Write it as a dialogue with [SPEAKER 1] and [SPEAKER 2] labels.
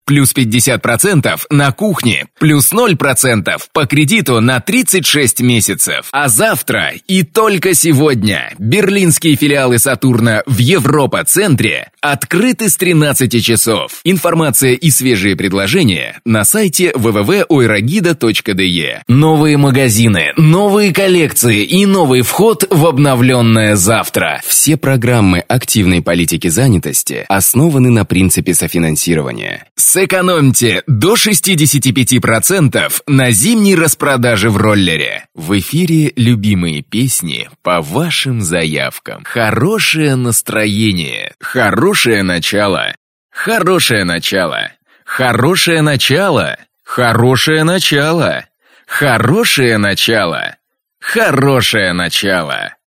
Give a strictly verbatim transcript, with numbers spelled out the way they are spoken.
[SPEAKER 1] плюс пятьдесят процентов на кухне, плюс ноль процентов по кредиту на тридцать шесть месяцев. А завтра и только сегодня берлинские филиалы «Сатурна» в Европа-центре открыты с тринадцати часов. Информация и свежие предложения на сайте дабл ю дабл ю дабл ю точка ойрагида точка де. Новые магазины, новые коллекции и новый вход в обновленное завтра. Все программы активной политики занятости основаны на принципе софинансирования. Сэкономьте до шестидесяти пяти процентов на зимней распродаже в роллере. В эфире любимые песни по вашим заявкам. Хорошее настроение, хорошее начало, хорошее начало, хорошее начало, хорошее начало, хорошее начало, хорошее начало.